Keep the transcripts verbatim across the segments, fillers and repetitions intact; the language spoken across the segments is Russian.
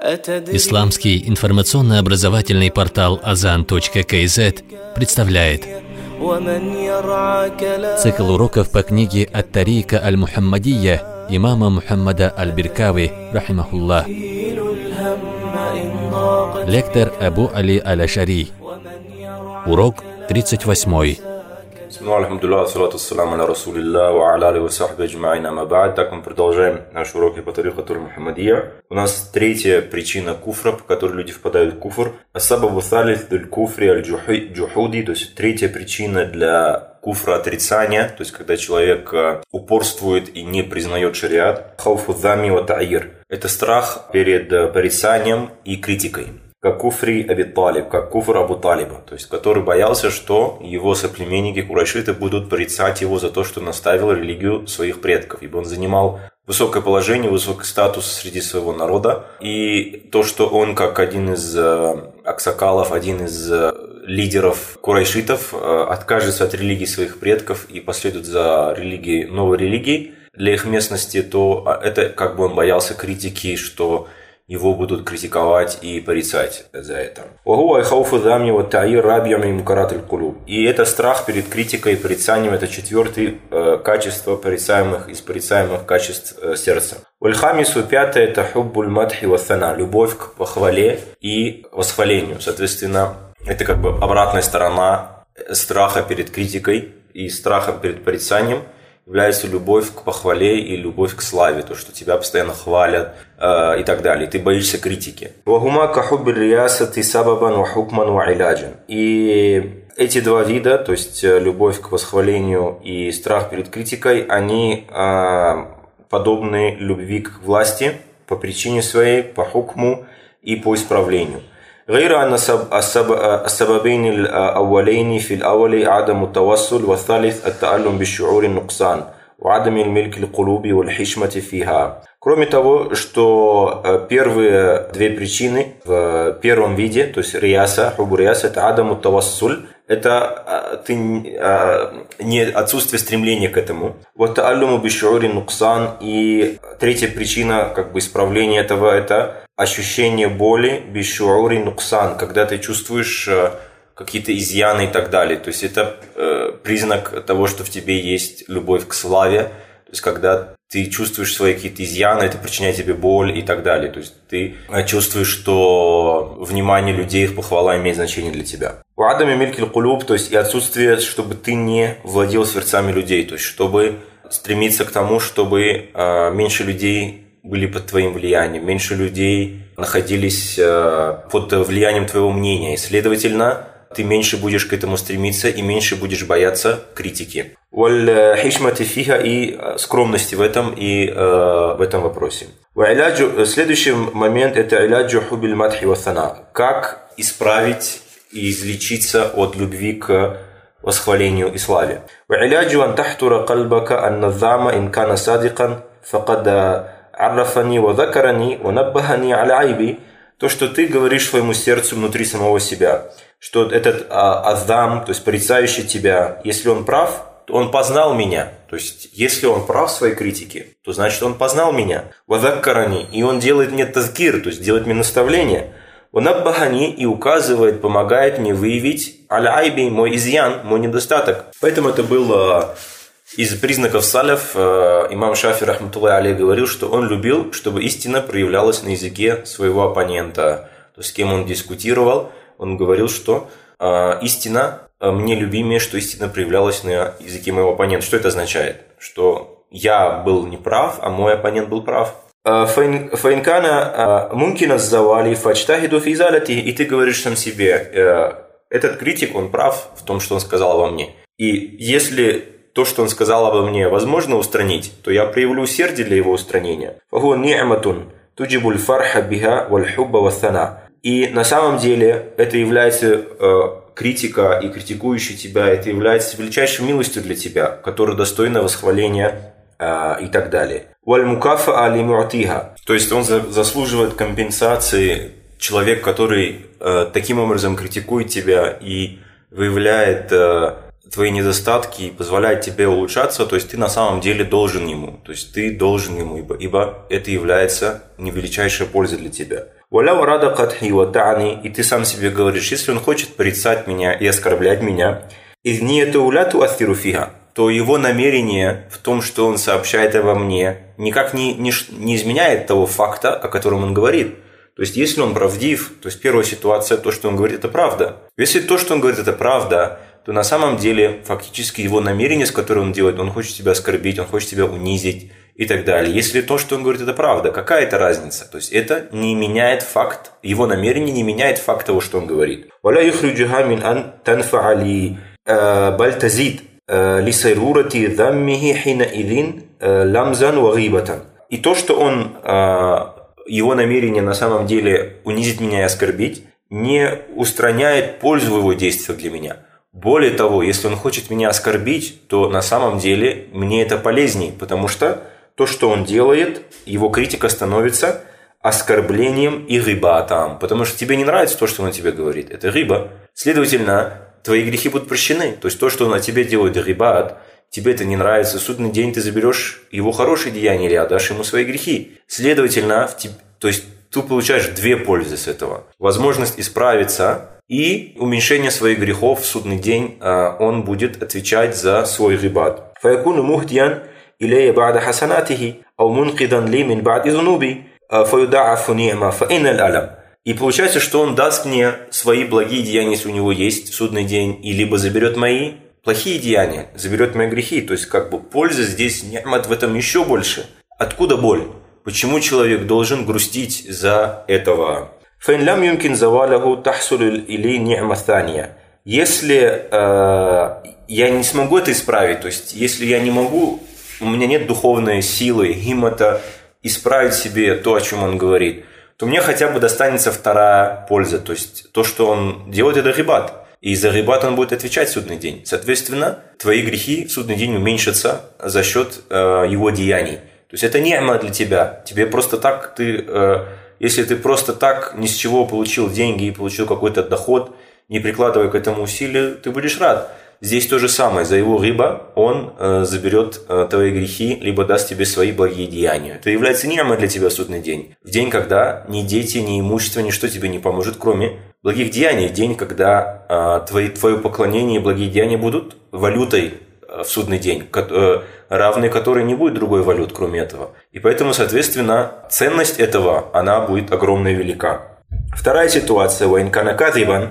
Исламский информационно-образовательный портал азан точка кей зет представляет цикл уроков по книге «Ат-Тарика аль-Мухаммадия» имама Мухаммада аль-Биркави, рахимахуллах. Лектор Абу Али аль-Ашари. Урок тридцать восьмой. Так мы продолжаем наши уроки по тарикату аль-Мухаммадия. У нас третья причина куфра, по которой люди впадают в куфр. Асабабу салис дуль куфри аль-джухуди, то есть третья причина для куфра отрицания, то есть когда человек упорствует и не признает шариат. Хауфу зами ва та'ир. Это страх перед порицанием и критикой. Как куфри Аби Талиб, как куфр Абу Талиба, то есть который боялся, что его соплеменники курайшиты будут порицать его за то, что наставил религию своих предков, ибо он занимал высокое положение, высокий статус среди своего народа, и то, что он как один из аксакалов, один из лидеров курайшитов откажется от религии своих предков и последует за религией, новой религией для их местности, то это как бы он боялся критики, что его будут критиковать и порицать за это. И это страх перед критикой и порицанием, это четвертое э, качество порицаемых из порицаемых качеств э, сердца. Пятое – это хуббуль мадхи ва сана, любовь к похвале и восхвалению. Соответственно, это как бы обратная сторона страха перед критикой и страха перед порицанием. Является любовь к похвале и любовь к славе, то, что тебя постоянно хвалят э, и так далее. Ты боишься критики. И эти два вида, то есть любовь к восхвалению и страх перед критикой, они э, подобны любви к власти по причине своей, по хукму и по исправлению. غير أن السببين الأولين في الأول عدم التوسل والثالث التألم بالشعور النقصان وعدم الملك القلوب والحشمة فيها. Кроме того, что первые две причины в первом виде, то есть рияса, хубу рияса, это адаму тавассуль, это ты, не отсутствие стремления к этому. Вот тааллуму бишуури нуксан, и третья причина как бы исправления этого это ощущение боли бишуури нуксан, когда ты чувствуешь какие-то изъяны и так далее. То есть это признак того, что в тебе есть любовь к славе. То есть когда ты чувствуешь свои какие-то изъяны, это причиняет тебе боль и так далее. То есть ты чувствуешь, что внимание людей, их похвала имеет значение для тебя. У адами милькиль кулуб, то есть и отсутствие, чтобы ты не владел сердцами людей. То есть чтобы стремиться к тому, чтобы э, меньше людей были под твоим влиянием, меньше людей находились э, под влиянием твоего мнения. И, следовательно, ты меньше будешь к этому стремиться и меньше будешь бояться критики. Валь-хишмати фиха, и скромности в этом и э, в этом вопросе. Следующий момент это иляджу хубиль мадхи ва сана. Как исправить и излечиться от любви к восхвалению и славе. Ва'iляджу ан тахтура кальбака ан назама ин кана садикан факад аррафани ва закарани ва наббахани аля айби. То, что ты говоришь своему сердцу внутри самого себя, что этот а, азам, то есть порицающий тебя, если он прав, то он познал меня. То есть, если он прав в своей критике, то значит, он познал меня. Ва закарани, и он делает мне тазкир, то есть делает мне наставление. Наббахани, и указывает, помогает мне выявить аль-айби, мой изъян, мой недостаток. Поэтому это было из признаков саляф. Имам Шафи рахматуллахи алейхи говорил, что он любил, чтобы истина проявлялась на языке своего оппонента. То есть с кем он дискутировал, он говорил, что истина мне любимее, что истина проявлялась на языке моего оппонента. Что это означает? Что я был неправ, а мой оппонент был прав. Фаинкана мумкина завали фачтахиду физалати, и ты говоришь сам себе, этот критик, он прав в том, что он сказал обо мне. И если то, что он сказал обо мне, возможно устранить, то я проявлю усердие для его устранения. Фаху ни'матун туджибуль фарха биха валь хубба ва сана. И на самом деле это является критика и критикующий тебя, это является величайшей милостью для тебя, которая достойна восхваления и так далее. То есть он заслуживает компенсации. Человек, который э, таким образом критикует тебя и выявляет э, твои недостатки и позволяет тебе улучшаться, то есть ты на самом деле должен ему. То есть ты должен ему, ибо, ибо это является невеличайшей пользой для тебя. «Валяу рада катхи ватани», и ты сам себе говоришь, если он хочет порицать меня и оскорблять меня, «Из ниятауляту астируфиха», то его намерение в том, что он сообщает обо мне, никак не, не, не изменяет того факта, о котором он говорит. То есть, если он правдив, то есть первая ситуация, то, что он говорит, это правда. Если то, что он говорит, это правда, то на самом деле фактически его намерение, с которым он делает, он хочет тебя оскорбить, он хочет тебя унизить и так далее. Если то, что он говорит, это правда, какая это разница? То есть, это не меняет факт, его намерение не меняет факт того, что он говорит. «Валя юхриджуха мин ан танфа'али баль тазид лисайрурати даммихи хина идин ламзан ва гибатан». И то, что он... его намерение на самом деле унизить меня и оскорбить, не устраняет пользу его действия для меня. Более того, если он хочет меня оскорбить, то на самом деле мне это полезней, потому что то, что он делает, его критика становится оскорблением и рибатам, потому что тебе не нравится то, что он тебе говорит. Это риба. Следовательно, твои грехи будут прощены. То есть то, что он о тебе делает рибат, тебе это не нравится, в судный день ты заберешь его хорошие деяния или отдашь ему свои грехи. Следовательно, в тебе, то есть ты получаешь две пользы с этого. Возможность исправиться и уменьшение своих грехов в судный день, он будет отвечать за свой рибат. «Фаякуну мухдиян илейя ба'да хасанатихи, ау мункидан ли мин ба'ди зунуби, фаюда'афу ни'ма фа'инал алям». И получается, что он даст мне свои благие деяния, если у него есть в судный день, и либо заберет мои плохие деяния, заберет мои грехи. То есть, как бы польза здесь, ни'мат в этом еще больше. Откуда боль? Почему человек должен грустить за этого? «Фаин лям юмкин завалаху тахсулу или ни'ма thaniya». Если э, я не смогу это исправить, то есть, если я не могу, у меня нет духовной силы, гиммата исправить себе то, о чем он говорит, то мне хотя бы достанется вторая польза. То есть, то, что он делает, это рибат. И за рибат он будет отвечать в судный день. Соответственно, твои грехи в судный день уменьшатся за счет э, его деяний. То есть это ни'ма для тебя. Тебе просто так, ты, э, если ты просто так ни с чего получил деньги и получил какой-то доход, не прикладывая к этому усилия, ты будешь рад. Здесь то же самое. За его риба он э, заберет э, твои грехи, либо даст тебе свои благие деяния. Это является ни'ма для тебя в судный день. В день, когда ни дети, ни имущество, ничто тебе не поможет, кроме благих деяний. День, когда э, твои, твое поклонение и благие деяния будут валютой э, в судный день, э, равной которой не будет другой валют, кроме этого. И поэтому, соответственно, ценность этого, она будет огромно велика. Вторая ситуация. «Ваинкана кадибан»,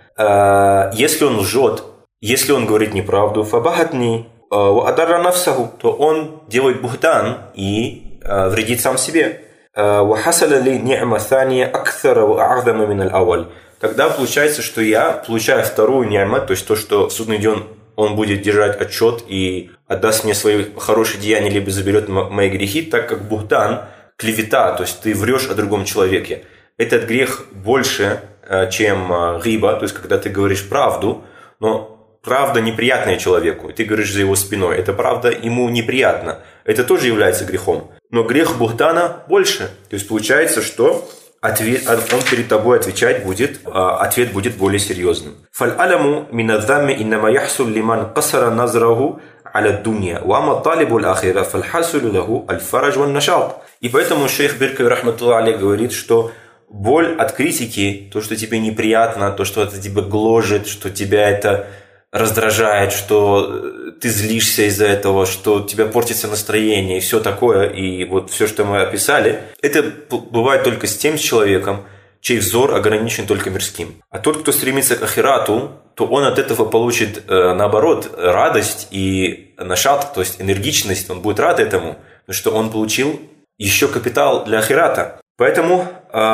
э, если он лжет, если он говорит неправду, «фабахатни ва адарра нафсаху», то он делает бухтан и э, вредит сам себе. «Ва хасаля ли ни'ма thaniya акthара ва а'зама мин ал-авваль». Тогда получается, что я получаю вторую ни'ма, то есть то, что в судный день он будет держать отчет и отдаст мне свои хорошие деяния, либо заберет мои грехи, так как бухтан, клевета, то есть ты врешь о другом человеке. Этот грех больше, чем риба, то есть когда ты говоришь правду, но правда неприятная человеку, и ты говоришь за его спиной, это правда ему неприятно, это тоже является грехом. Но грех бухтана больше, то есть получается, что ответ, он перед тобой отвечать будет, ответ будет более серьезным. «Фаль-аляму минаддамми иннама яхсул лиман касара назраху аля дунья, ва ама талибу аль-ахира фаль-хасулю лаху аль-фарадж ван-нашат». И поэтому шейх Биркави рахматуллах алейх говорит, что боль от критики, то, что тебе неприятно, то, что это тебя гложет, что тебя это раздражает, что ты злишься из-за этого, что у тебя портится настроение и все такое, и вот все, что мы описали, это бывает только с тем человеком, чей взор ограничен только мирским. А тот, кто стремится к ахирату, то он от этого получит, наоборот, радость и нашат, то есть энергичность, он будет рад этому, потому что он получил еще капитал для ахирата. Поэтому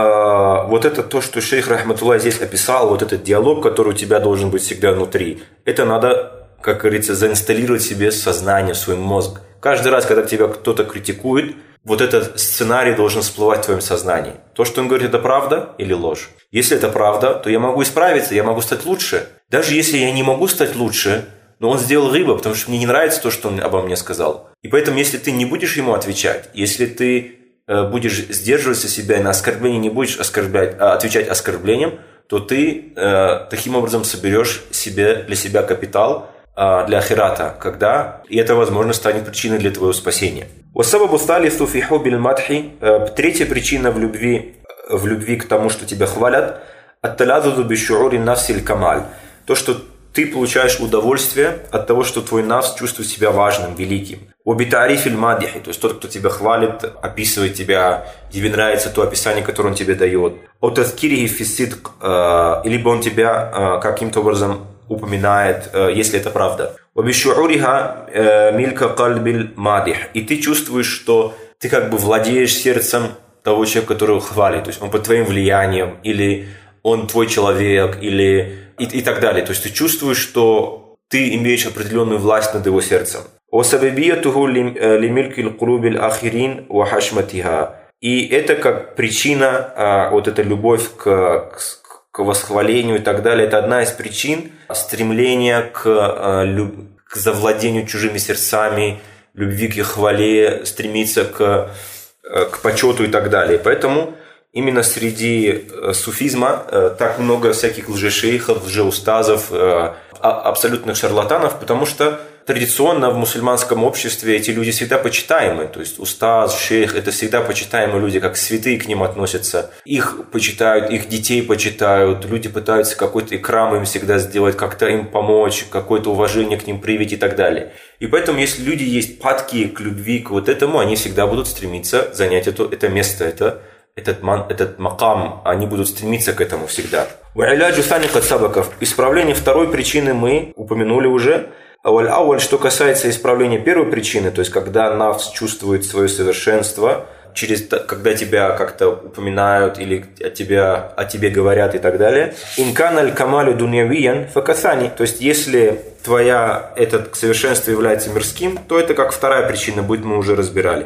э, вот это то, что шейх рахматуллах здесь описал, вот этот диалог, который у тебя должен быть всегда внутри, это надо, как говорится, заинсталлировать себе в сознание, в свой мозг. Каждый раз, когда тебя кто-то критикует, вот этот сценарий должен всплывать в твоем сознании. То, что он говорит, это правда или ложь? Если это правда, то я могу исправиться, я могу стать лучше. Даже если я не могу стать лучше, но он сделал рыбу, потому что мне не нравится то, что он обо мне сказал. И поэтому, если ты не будешь ему отвечать, если ты будешь сдерживаться себя и на оскорбление не будешь оскорблять, а отвечать оскорблением, то ты э, таким образом соберешь себе, для себя капитал э, для ахирата, когда и это, возможно, станет причиной для твоего спасения. Третья причина в любви в любви к тому, что тебя хвалят. Ат-талазузу бишуури нафсиль камаль. То, что ты получаешь удовольствие от того, что твой нафс чувствует себя важным, великим. Вабитарифиль мадихи, то есть тот, кто тебя хвалит, описывает тебя, тебе нравится то описание, которое он тебе дает. Отазкирихи фисидк, либо он тебя каким-то образом упоминает, если это правда. Вабишууриха милька кальбиль мадих. И ты чувствуешь, что ты как бы владеешь сердцем того человека, которого хвалит. То есть он под твоим влиянием, или он твой человек, или и, и так далее. То есть ты чувствуешь, что ты имеешь определенную власть над его сердцем. И это как причина, вот эта любовь к, к, к восхвалению и так далее, это одна из причин стремления к, к завладению чужими сердцами, любви к их хвале, стремиться к, к почету и так далее. Поэтому именно среди суфизма так много всяких лжешейхов, лжеустазов, абсолютных шарлатанов, потому что традиционно в мусульманском обществе эти люди всегда почитаемы. То есть устаз, шейх – это всегда почитаемые люди, как святые к ним относятся. Их почитают, их детей почитают, люди пытаются какой-то икрам им всегда сделать, как-то им помочь, какое-то уважение к ним привить и так далее. И поэтому, если люди есть падки к любви, к вот этому, они всегда будут стремиться занять это, это место, это Этот, этот макам, они будут стремиться к этому всегда. Исправление второй причины мы упомянули уже. Что касается исправления первой причины, то есть когда нафс чувствует свое совершенство, через, когда тебя как-то упоминают или о, тебя, о тебе говорят и так далее. То есть если твоя, это совершенство является мирским, то это как вторая причина, будь мы уже разбирали.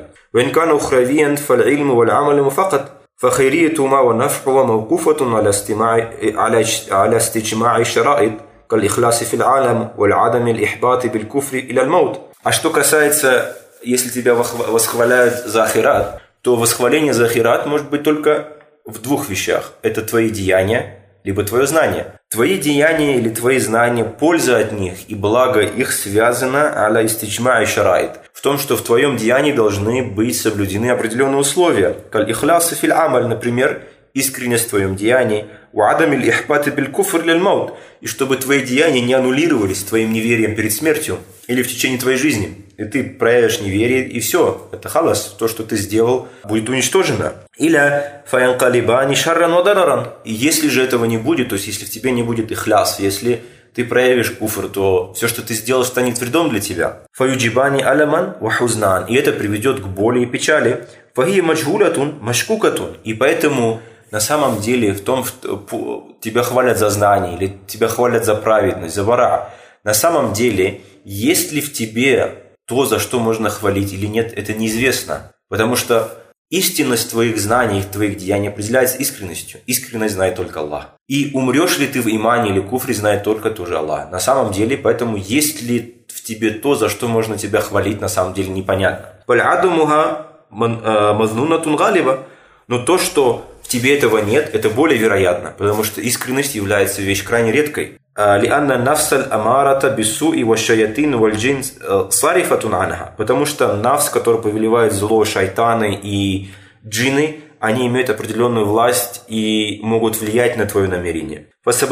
فخيرية ما ونفعه موقوفة على استماع على على استجماع الشرائط كالإخلاص في العالم والعدم الإحباط بالكفر إلى الموت. А что касается, если тебя восхваляют за ахират, то восхваление за ахират может быть только в двух вещах. Это твои деяния, либо твое знание. Твои деяния или твои знания, польза от них и благо их связано аля истиджма и шарайт. В том, что в твоем деянии должны быть соблюдены определенные условия. Каль ихляс фил амаль, например, искренность в твоем деянии. Уадам иль ихбат биль куфр лиль маут. И чтобы твои деяния не аннулировались твоим неверием перед смертью или в течение твоей жизни. И ты проявишь неверие, и все. Это халас. То, что ты сделал, будет уничтожено. Или фаянкалибани шарран вадараран. И если же этого не будет, то есть если в тебе не будет ихляс, если ты проявишь куфр, то все, что ты сделал, станет вредом для тебя. Фаюджибани аламан вахузнан. И это приведет к боли и печали. Фахия маджгулатун машкукатун. И поэтому на самом деле в том, что тебя хвалят за знание, или тебя хвалят за праведность, за вара. На самом деле, есть ли в тебе то, за что можно хвалить или нет, это неизвестно. Потому что истинность твоих знаний, твоих деяний определяется искренностью. Искренность знает только Аллах. И умрешь ли ты в имане или куфре, знает только тоже Аллах. На самом деле, поэтому есть ли в тебе то, за что можно тебя хвалить, на самом деле непонятно. Но то, что в тебе этого нет, это более вероятно, потому что искренность является вещь крайне редкой. Потому что нафс, который повелевает зло, шайтаны и джинны, они имеют определенную власть и могут влиять на твое намерение.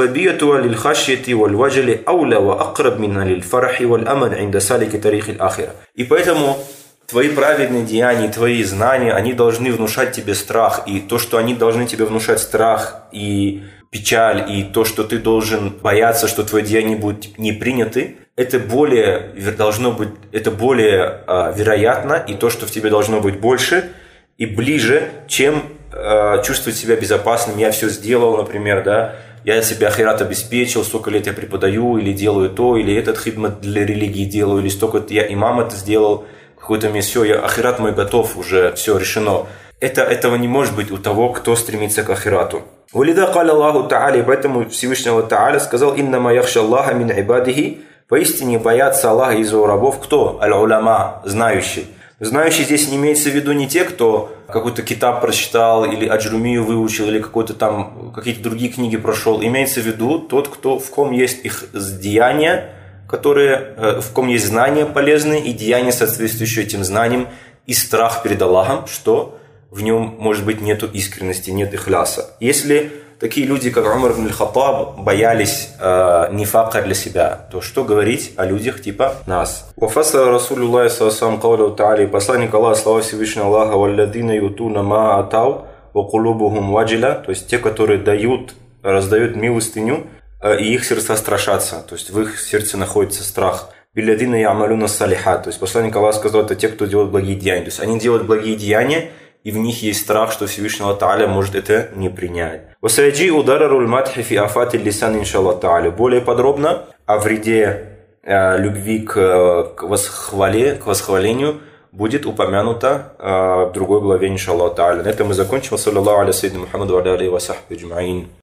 И поэтому твои праведные деяния, твои знания, они должны внушать тебе страх. И то, что они должны тебе внушать страх и печаль, и то, что ты должен бояться, что твои деяния будут не приняты, это более, должно быть, это более э, вероятно, и то, что в тебе должно быть больше и ближе, чем э, чувствовать себя безопасным. Я все сделал, например, да, я себе ахират обеспечил, столько лет я преподаю, или делаю то, или этот хидмат для религии делаю, или столько я имам это сделал, какой-то мне все, я, ахират мой готов, уже все решено. Это, этого не может быть у того, кто стремится к ахирату. Валида каля Аллаху Та'аля, поэтому Всевышнего Та'аля сказал: «Иннама яхша Аллаха мин ибадихи». Поистине боятся Аллаха из его рабов кто? Аль-уляма, знающий. Знающий здесь не имеется в виду не те, кто какой-то китаб прочитал, или аджрумию выучил, или какой-то там, какие-то другие книги прошел. Имеется в виду тот, кто, в ком есть их деяния, которые, в ком есть знания полезные и деяния, соответствующие этим знаниям, и страх перед Аллахом, что в нем, может быть, нету искренности, нет ихляса. Если такие люди, как Умар ибн аль-Хаттаб, боялись э, нифака для себя, то что говорить о людях типа нас? Вафасара Расулюллахи саллаллаху кауляу та'аля, посланник Аллаха, слава Всевышнего Аллаха, валладина ютуна ма атау, ва кулубухум ваджиля, то есть те, которые дают, раздают милостыню, э, и их сердца страшатся, то есть в их сердце находится страх. Билладина ямалюна салиха, то есть посланник Аллаха сказал, это те, кто делает благие деяния, то есть они делают благие деяния, и в них есть страх, что Всевышний Аллах Та'аля может это не принять. Васаяджи удараруль матхи фи афати лисан иншаллах Та'аля. Более подробно о вреде э, любви к, к, восхвале, к восхвалению будет упомянуто э, в другой главе иншаллах Та'аля. На этом мы закончим. Саллаллаху аля саййидина Мухаммаду ва аля алейхи ва сахбихи аджмаин.